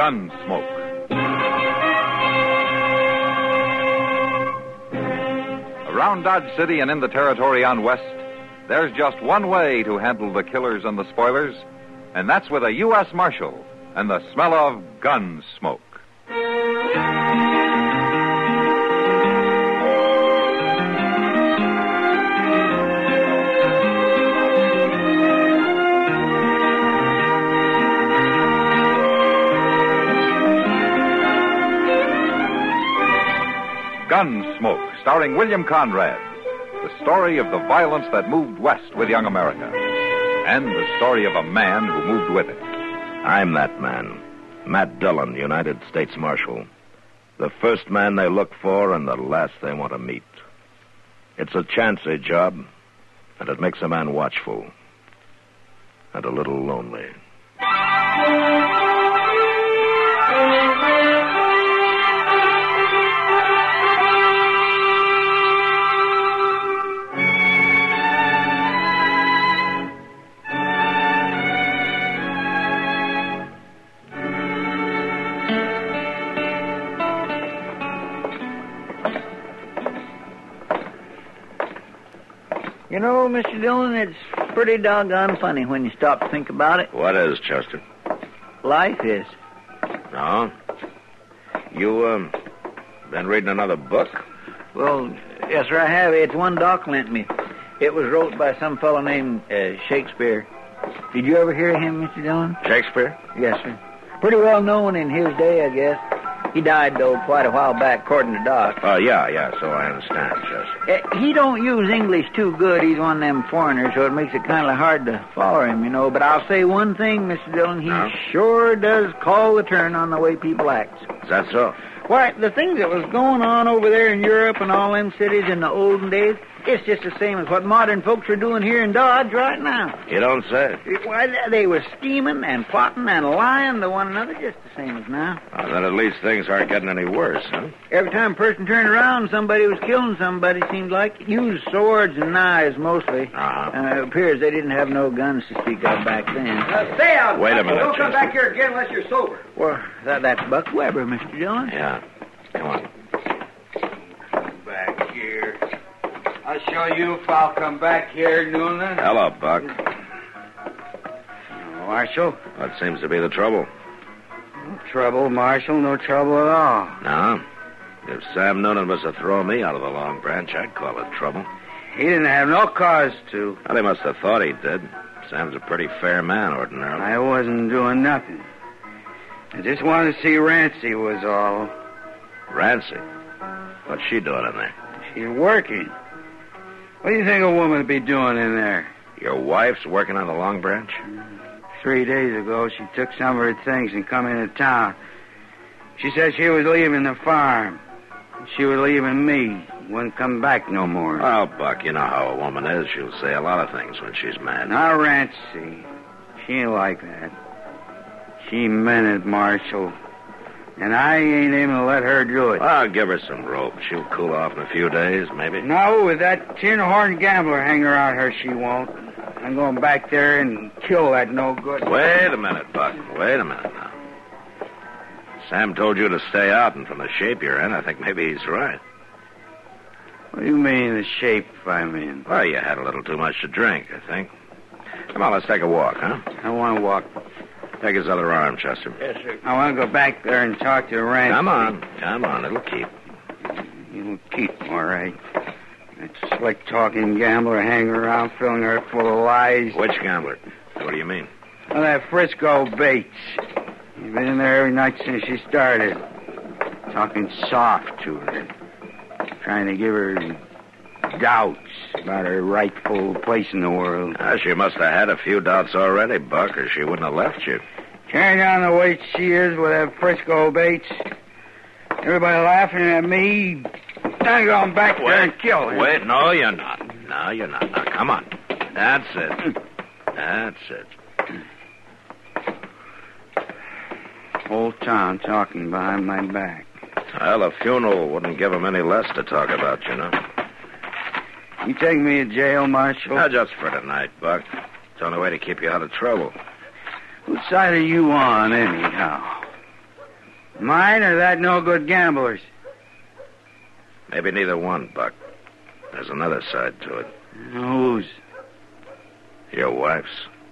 Gunsmoke. Around Dodge City and in the territory on West, there's just one way to handle the killers and the spoilers, and that's with a U.S. Marshal and the smell of gun smoke. Gunsmoke, starring William Conrad. The story of the violence that moved west with young America. And the story of a man who moved with it. I'm that man. Matt Dillon, United States Marshal. The first man they look for and the last they want to meet. It's a chancy job, and it makes a man watchful. And a little lonely. You know, Mr. Dillon, it's pretty doggone funny when you stop to think about it. What is, Chester? Life is. No? You, been reading another book? Well, yes, sir, I have. It's one Doc lent me. It was wrote by some fellow named Shakespeare. Did you ever hear of him, Mr. Dillon? Shakespeare? Yes, sir. Pretty well known in his day, I guess. He died, though, quite a while back, according to Doc. Oh, yeah, so I understand, Chester. He don't use English too good. He's one of them foreigners, so it makes it kind of hard to follow him, you know. But I'll say one thing, Mr. Dillon. He sure does call the turn on the way people act. Is that so? Why, the things that was going on over there in Europe and all them cities in the olden days, it's just the same as what modern folks are doing here in Dodge right now. You don't say. Why, they were scheming and plotting and lying to one another just the same as now. Well, then at least things aren't getting any worse, huh? Every time a person turned around, somebody was killing somebody, seemed like. Used swords and knives, mostly. It appears they didn't have no guns to speak of back then. Stay out! Wait a minute, Don't come Chester. back here again unless you're sober. Well, that's Buck Weber, Mr. Dillon. Yeah. Come on. Back here. I'll show you if I'll come back here, Noonan. Hello, Buck. Marshal? What seems to be the trouble? No trouble, Marshal. No trouble at all. No? If Sam Noonan was to throw me out of the Long Branch, I'd call it trouble. He didn't have no cause to. Well, he must have thought he did. Sam's a pretty fair man, ordinarily. I wasn't doing nothing. I just wanted to see Rancy was all. Rancy? What's she doing in there? She's working. What do you think a woman would be doing in there? Your wife's working on the Long Branch? 3 days ago, she took some of her things and come into town. She said she was leaving the farm. She was leaving me. Wouldn't come back no more. Oh, Buck, you know how a woman is. She'll say a lot of things when she's mad. Now, Rancy, she ain't like that. She meant it, Marshal. And I ain't aiming to let her do it. I'll give her some rope. She'll cool off in a few days, maybe. No, with that tin horn gambler hanging around her, she won't. I'm going back there and kill that no good. Wait a minute, Buck. Wait a minute now. Sam told you to stay out, and from the shape you're in, I think maybe he's right. What do you mean, the shape I'm in? Well, you had a little too much to drink, I think. Come on, let's take a walk, huh? I want to walk. Take his other arm, Chester. Yes, sir. I want to go back there and talk to Rancy. Come on. It'll keep. It'll keep, all right. That slick-talking gambler hanging around, filling her full of lies. Which gambler? What do you mean? Well, that Frisco Bates. He's been in there every night since she started. Talking soft to her. Trying to give her doubts about her rightful place in the world. She must have had a few doubts already, Buck, or she wouldn't have left you. Carrying on the way she is with that Frisco Bates. Everybody laughing at me. I'm going back there and kill her. Wait, no, you're not. Now, come on. That's it. Whole town talking behind my back. Well, a funeral wouldn't give them any less to talk about, you know. You take me to jail, Marshal? Now, just for tonight, Buck. It's the only way to keep you out of trouble. Whose side are you on, anyhow? Mine or that no-good gambler's? Maybe neither one, Buck. There's another side to it. Whose? Your wife's.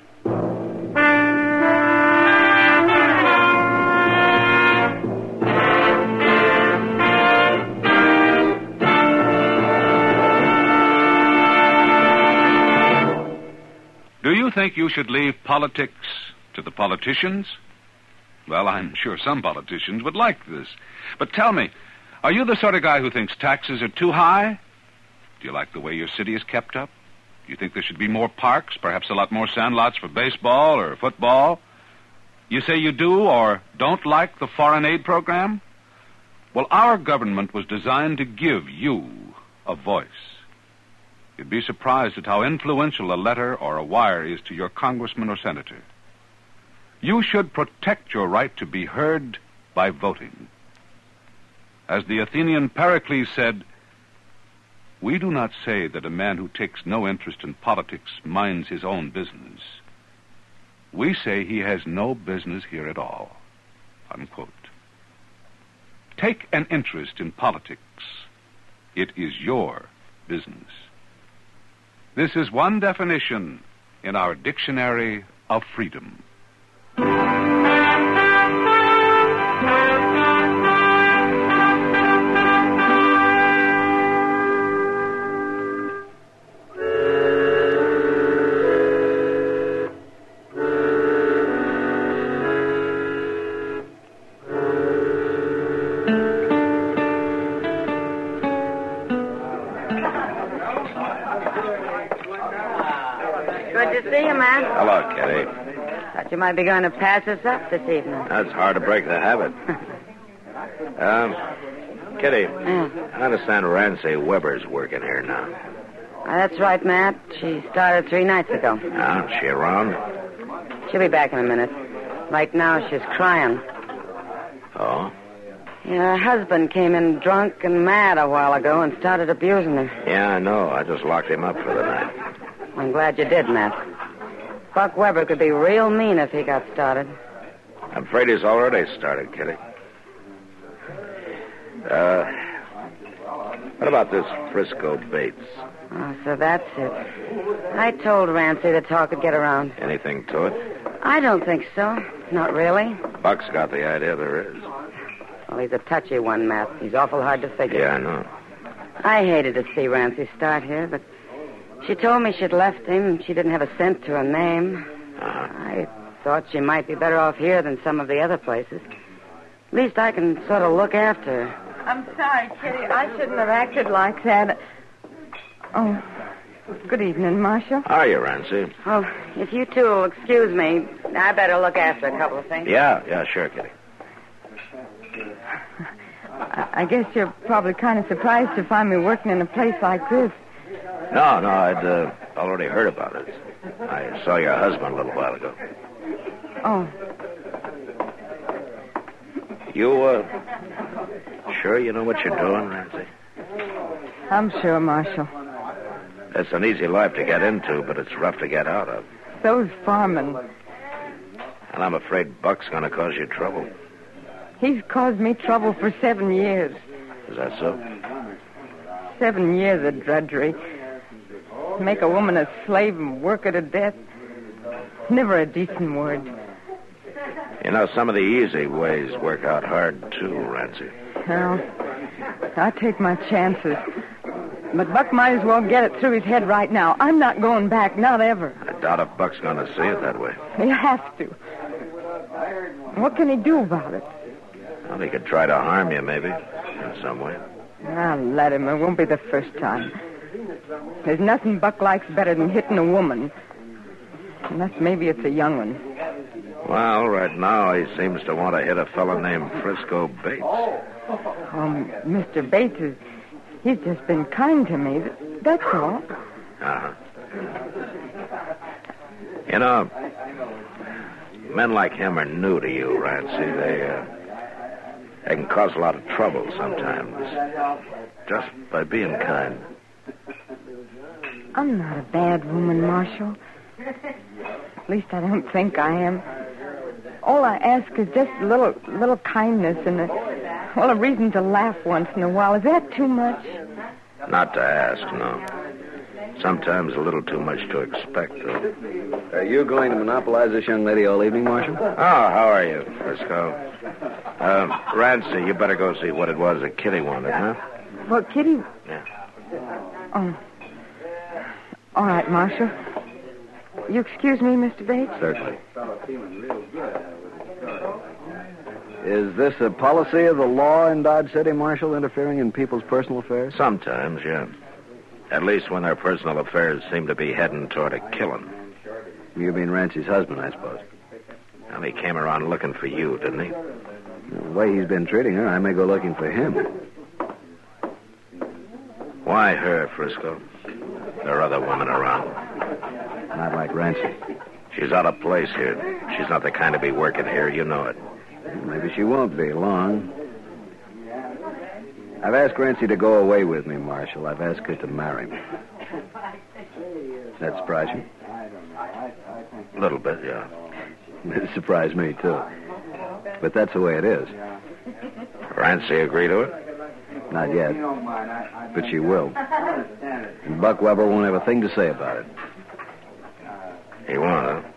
Do you think you should leave politics to the politicians? Well, I'm sure some politicians would like this. But tell me, are you the sort of guy who thinks taxes are too high? Do you like the way your city is kept up? Do you think there should be more parks, perhaps a lot more sandlots for baseball or football? You say you do or don't like the foreign aid program? Well, our government was designed to give you a voice. You'd be surprised at how influential a letter or a wire is to your congressman or senator. You should protect your right to be heard by voting. As the Athenian Pericles said, we do not say that a man who takes no interest in politics minds his own business. We say he has no business here at all. Unquote. Take an interest in politics. It is your business. This is one definition in our dictionary of freedom. Good to see you, man. Hello, Kitty. Thought you might be going to pass us up this evening. It's hard to break the habit. Kitty, I understand Rancy Weber's working here now. That's right, Matt. She started 3 nights ago. Is she around? She'll be back in a minute. Right now, she's crying. Oh? Yeah, her husband came in drunk and mad a while ago and started abusing her. Yeah, I know. I just locked him up for the night. I'm glad you did, Matt. Buck Weber could be real mean if he got started. I'm afraid he's already started, Kitty. What about this Frisco Bates? Oh, so that's it. I told Rancy the talk would get around. Anything to it? I don't think so. Not really. Buck's got the idea there is. Well, he's a touchy one, Matt. He's awful hard to figure. Yeah, I know. I hated to see Rancy start here, but she told me she'd left him. She didn't have a cent to her name. I thought she might be better off here than some of the other places. At least I can sort of look after her. I'm sorry, Kitty. I shouldn't have acted like that. Oh, good evening, Marshal. How are you, Rancy? Oh, if you two will excuse me, I better look after a couple of things. Yeah, sure, Kitty. I guess you're probably kind of surprised to find me working in a place like this. No, I'd already heard about it. I saw your husband a little while ago. Oh. You, sure you know what you're doing, Rancy? I'm sure, Marshal. It's an easy life to get into, but it's rough to get out of. Those farming. And I'm afraid Buck's going to cause you trouble. He's caused me trouble for 7 years. Is that so? 7 years of drudgery. Make a woman a slave and work her to death. Never a decent word. You know, some of the easy ways work out hard, too, Rancy. Well, I take my chances. But Buck might as well get it through his head right now. I'm not going back, not ever. I doubt if Buck's going to see it that way. He has to. What can he do about it? Well, he could try to harm you, maybe, in some way. I'll let him. It won't be the first time. There's nothing Buck likes better than hitting a woman. Unless maybe it's a young one. Well, right now he seems to want to hit a fellow named Frisco Bates. Mr. Bates he's just been kind to me. That's all. Uh-huh. You know, men like him are new to you, Rancy. They can cause a lot of trouble sometimes. Just by being kind. I'm not a bad woman, Marshal. At least I don't think I am. All I ask is just a little kindness and a reason to laugh once in a while. Is that too much? Not to ask, no. Sometimes a little too much to expect, though. Are you going to monopolize this young lady all evening, Marshal? Oh, how are you, Frisco? Rancy, you better go see what it was that Kitty wanted, huh? Well, Kitty... Yeah. Oh. All right, Marshal. You excuse me, Mr. Bates? Certainly. Is this a policy of the law in Dodge City, Marshal, interfering in people's personal affairs? Sometimes, yeah. At least when their personal affairs seem to be heading toward a killing. You mean Rancy's husband, I suppose. Well, he came around looking for you, didn't he? The way he's been treating her, I may go looking for him. Why her, Frisco? There are other women around. Not like Rancy. She's out of place here. She's not the kind to be working here, you know it. Maybe she won't be long. I've asked Rancy to go away with me, Marshal. I've asked her to marry me. Does that surprise you? A little bit, yeah. It surprised me, too. But that's the way it is. Rancy agree to it? Not yet. But she will. And Buck Weber won't have a thing to say about it. He won't, huh?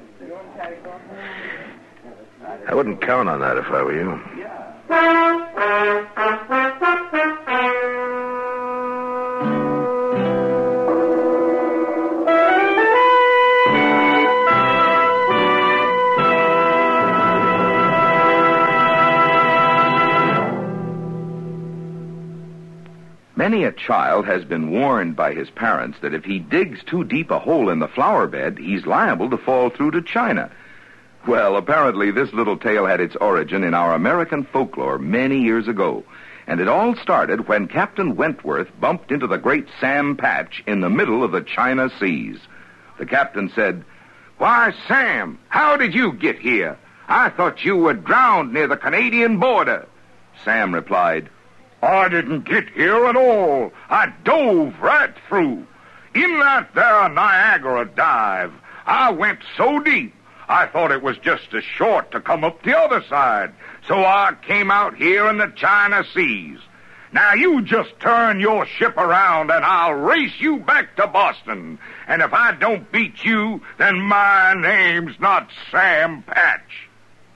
I wouldn't count on that if I were you. Many a child has been warned by his parents that if he digs too deep a hole in the flower bed, he's liable to fall through to China. Well, apparently this little tale had its origin in our American folklore many years ago. And it all started when Captain Wentworth bumped into the great Sam Patch in the middle of the China Seas. The captain said, "Why, Sam, how did you get here? I thought you were drowned near the Canadian border." Sam replied, "I didn't get here at all. I dove right through. In that there Niagara dive, I went so deep, I thought it was just as short to come up the other side. So I came out here in the China Seas. Now you just turn your ship around and I'll race you back to Boston. And if I don't beat you, then my name's not Sam Patch."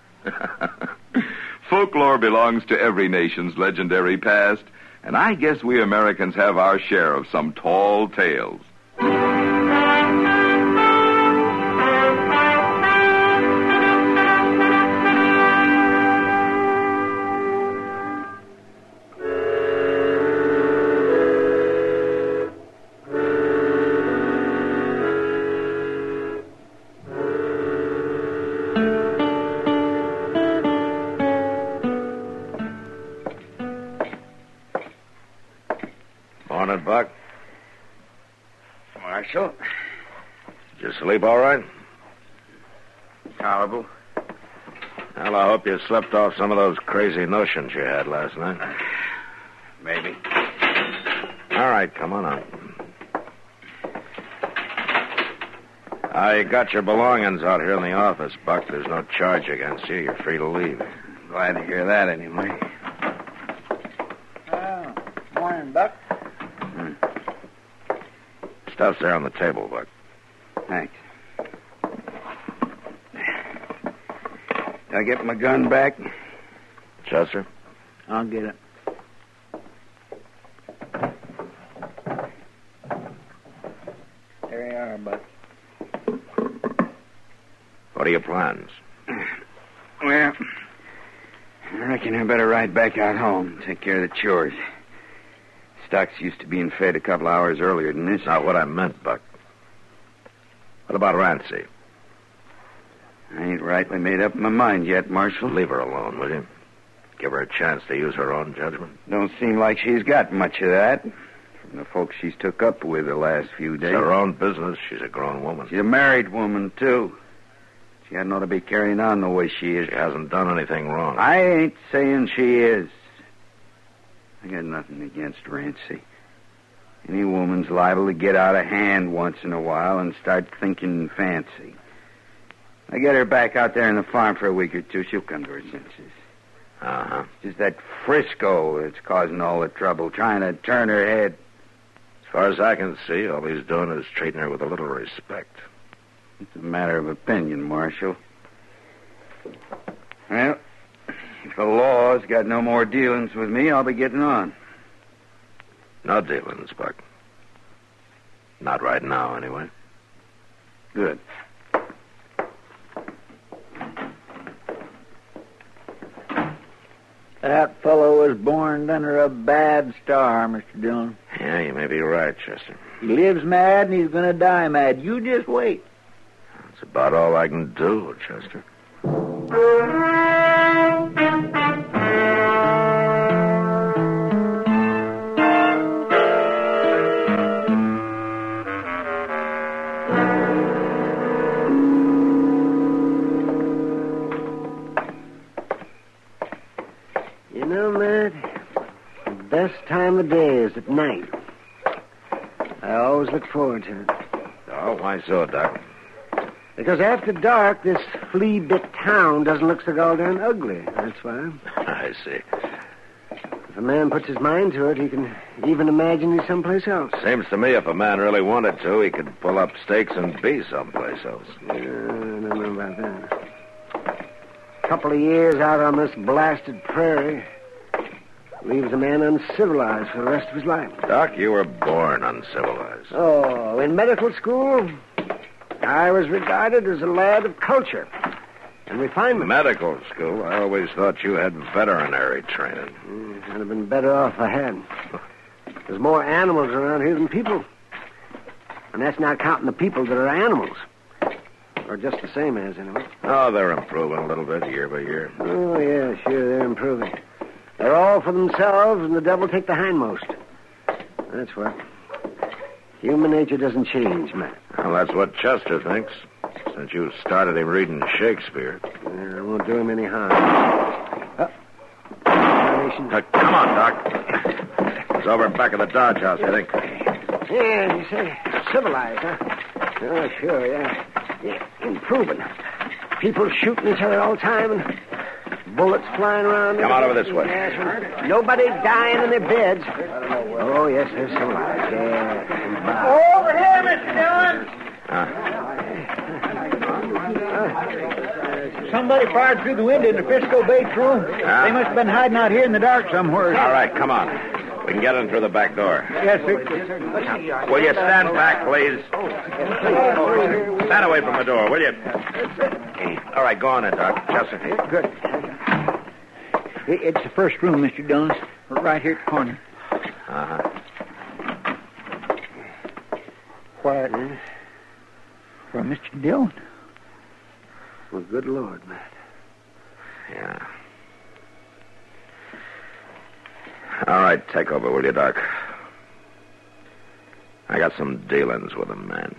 Folklore belongs to every nation's legendary past, and I guess we Americans have our share of some tall tales. Morning, Buck. Marshal? Did you sleep all right? Tolerable. Well, I hope you slept off some of those crazy notions you had last night. Maybe. All right, come on out. I got your belongings out here in the office, Buck. There's no charge against you. You're free to leave. Glad to hear that, anyway. Morning, Buck. Stuff's there on the table, Buck. Thanks. Did I get my gun back? Chester? I'll get it. There you are, Buck. What are your plans? Well, I reckon I better ride back out home, take care of the chores. Stock's used to being fed a couple hours earlier than this. Not what I meant, Buck. What about Rancy? I ain't rightly made up my mind yet, Marshal. Leave her alone, will you? Give her a chance to use her own judgment. Don't seem like she's got much of that. From the folks she's took up with the last few days. It's her own business. She's a grown woman. She's a married woman, too. She hadn't ought to be carrying on the way she is. She hasn't done anything wrong. I ain't saying she is. I got nothing against Rancy. Any woman's liable to get out of hand once in a while and start thinking fancy. I get her back out there in the farm for a week or two. She'll come to her senses. Uh-huh. Just that Frisco that's causing all the trouble, trying to turn her head. As far as I can see, all he's doing is treating her with a little respect. It's a matter of opinion, Marshal. Well, if the law's got no more dealings with me, I'll be getting on. No dealings, Buck. Not right now, anyway. Good. That fellow was born under a bad star, Mr. Dillon. Yeah, you may be right, Chester. He lives mad and he's going to die mad. You just wait. That's about all I can do, Chester. You know, Matt, the best time of day is at night. I always look forward to it. Oh, why so, Doc? Because after dark, this flea-bit town doesn't look so goddamn ugly. That's why. I see. If a man puts his mind to it, he can even imagine he's someplace else. Seems to me if a man really wanted to, he could pull up stakes and be someplace else. I don't know about that. A couple of years out on this blasted prairie leaves a man uncivilized for the rest of his life. Doc, you were born uncivilized. Oh, in medical school, I was regarded as a lad of culture and refinement. Medical school? I always thought you had veterinary training. I'd have been better off if I had. There's more animals around here than people. And that's not counting the people that are animals. Or just the same as, anyway. Oh, they're improving a little bit year by year. Oh, yeah, sure, they're improving. They're all for themselves, and the devil take the hindmost. That's what. Human nature doesn't change, Matt. Well, that's what Chester thinks. Since you started him reading Shakespeare. Yeah, it won't do him any harm. Come on, Doc. It's over back of the Dodge House, I think. Yeah, you say civilized, huh? Oh, sure, yeah. Yeah, improving. People shooting each other all the time and bullets flying around. Come on over this way. Yes, nobody dying in their beds. Oh, yes, they're civilized. Yeah. Over here, Mr. Dillon! Somebody fired through the window in the Frisco Bates room. They must have been hiding out here in the dark somewhere. All right, come on. We can get in through the back door. Yes, sir. Will you stand back, please? Stand away from the door, will you? All right, go on in, Doc. Chester. Good. It's the first room, Mr. Dillon. Right here at the corner. Uh-huh. Quiet, huh? For Mr. Dillon. Well, good Lord, Matt. Yeah. All right, take over, will you, Doc? I got some dealings with him, man.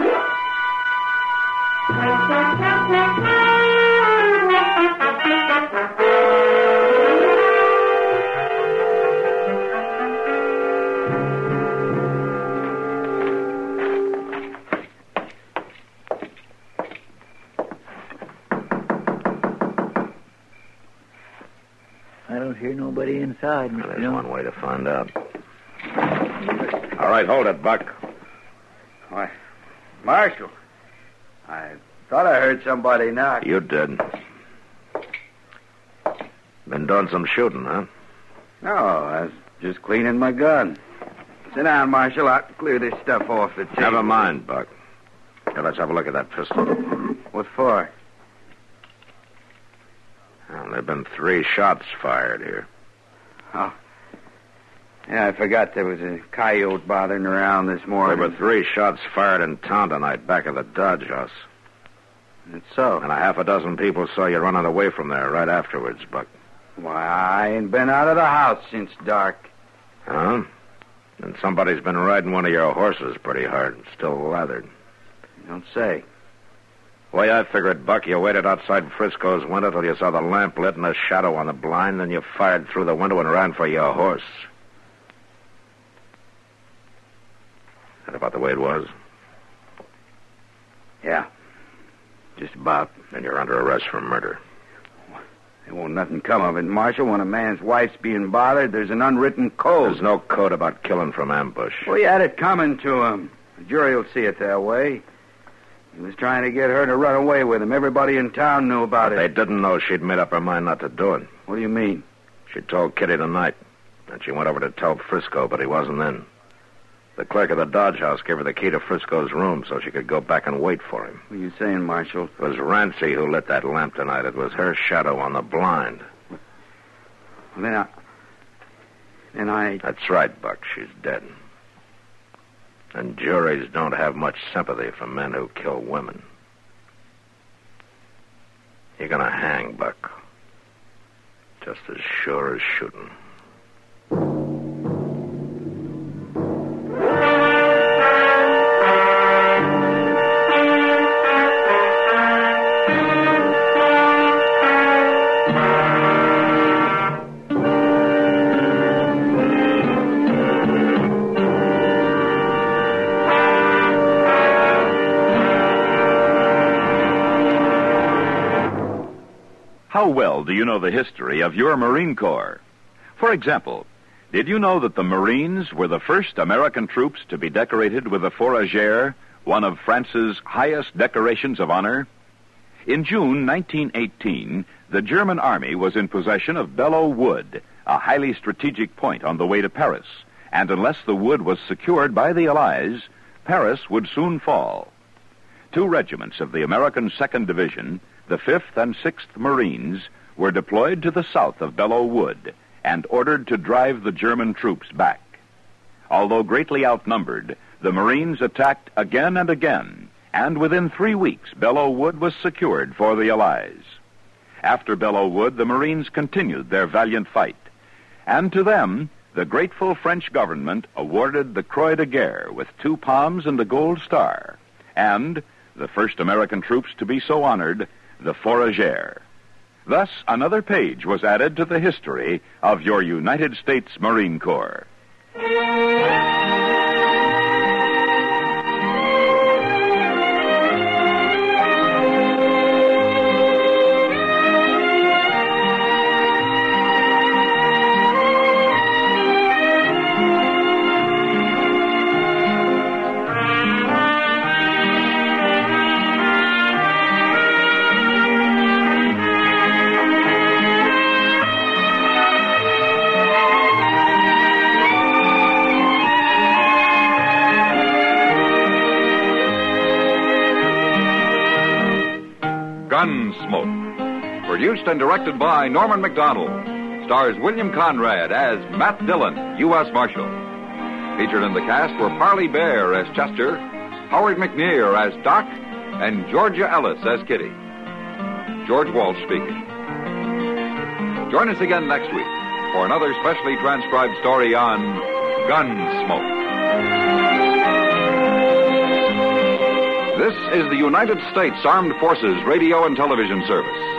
I don't hear nobody inside, Mr. There's Dillon. one way to find out. All right, hold it, Buck. Why, Marshal, I thought I heard somebody knock. You did. Been doing some shooting, huh? No, I was just cleaning my gun. Sit down, Marshal. I'll clear this stuff off the table. Never mind, Buck. Here, let's have a look at that pistol. What for? Well, there have been 3 shots fired here. Oh. Yeah, I forgot there was a coyote bothering around this morning. There were 3 shots fired in town tonight back of the Dodge House. That's so. And a half a dozen people saw you running away from there right afterwards, Buck. Why, I ain't been out of the house since dark. Huh? And somebody's been riding one of your horses pretty hard, still lathered. You don't say. Way I figured, Buck, you waited outside Frisco's window till you saw the lamp lit and a shadow on the blind, then you fired through the window and ran for your horse. That about the way it was? Yeah. Just about. And you're under arrest for murder. There won't nothing come of it, Marshal. When a man's wife's being bothered, there's an unwritten code. There's no code about killing from ambush. Well, he had it coming to him. The jury will see it that way. He was trying to get her to run away with him. Everybody in town knew about it. They didn't know she'd made up her mind not to do it. What do you mean? She told Kitty tonight. And she went over to tell Frisco, but he wasn't in. The clerk of the Dodge House gave her the key to Frisco's room so she could go back and wait for him. What are you saying, Marshal? It was Rancy who lit that lamp tonight. It was her shadow on the blind. Well, then I... That's right, Buck. She's dead. And juries don't have much sympathy for men who kill women. You're gonna hang, Buck. Just as sure as shooting. How well do you know the history of your Marine Corps? For example, did you know that the Marines were the first American troops to be decorated with the Fourragère, one of France's highest decorations of honor? In June 1918, the German army was in possession of Belleau Wood, a highly strategic point on the way to Paris, and unless the wood was secured by the Allies, Paris would soon fall. 2 regiments of the American 2nd Division, the 5th and 6th Marines, were deployed to the south of Belleau Wood and ordered to drive the German troops back. Although greatly outnumbered, the Marines attacked again and again, and within 3 weeks, Belleau Wood was secured for the Allies. After Belleau Wood, the Marines continued their valiant fight, and to them, the grateful French government awarded the Croix de Guerre with 2 palms and a gold star, and the first American troops to be so honored, the Fourragère. Thus, another page was added to the history of your United States Marine Corps. Gunsmoke. Produced and directed by Norman McDonald. Stars William Conrad as Matt Dillon, U.S. Marshal. Featured in the cast were Parley Bear as Chester, Howard McNear as Doc, and Georgia Ellis as Kitty. George Walsh speaking. Join us again next week for another specially transcribed story on Gunsmoke. This is the United States Armed Forces Radio and Television Service.